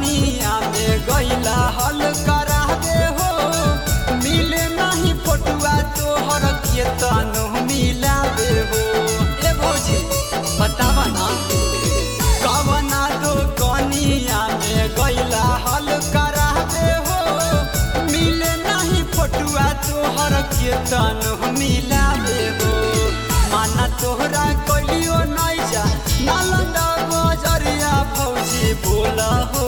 कनिया में गईला हल करा दे हो मिले नहीं फोटुआ तोहर के तनु मिला दे हो। ए भौजी बतावा ना कवना दो कनिया में गईला हल करा दे हो मिले नहीं फोटुआ तोहर के तनु मिला दे हो। माना तोहरा कलियो नहीं जा नालंदा बजरिया भौजी बोला हो।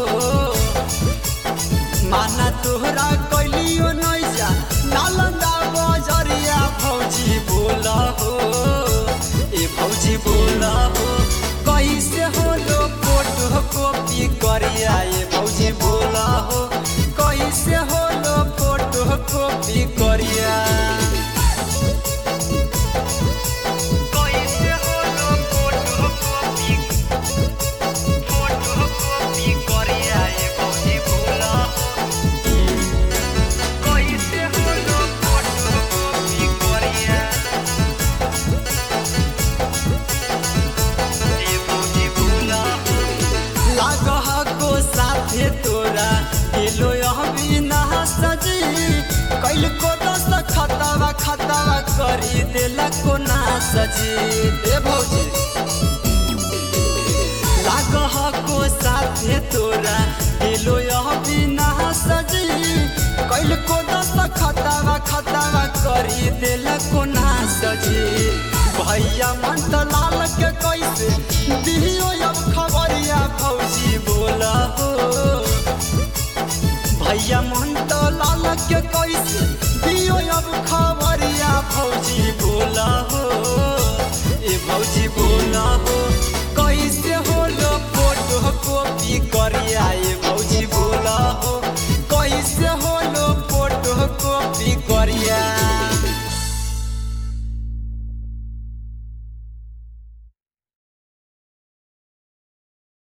माना तोहरा कलियो नहीं जा नालंदा बजरिया भौजी बोला हो। ए भौजी बोला हो कैसे होलो फोटो कॉपी करिया। ए भौजी बोला हो कैसे होलो फोटो कॉपी करिया। साथे तोरा गेलो अभी ना सजी कैल को दस खतावा खतावा करी देला को ना सजी। ए भौजी लागह को साथे तोरा गेलो अभी ना सजी कैल को दस खतावा खतावा करी देला को ना सजी। भैया मन लाल के कैसे दियो अब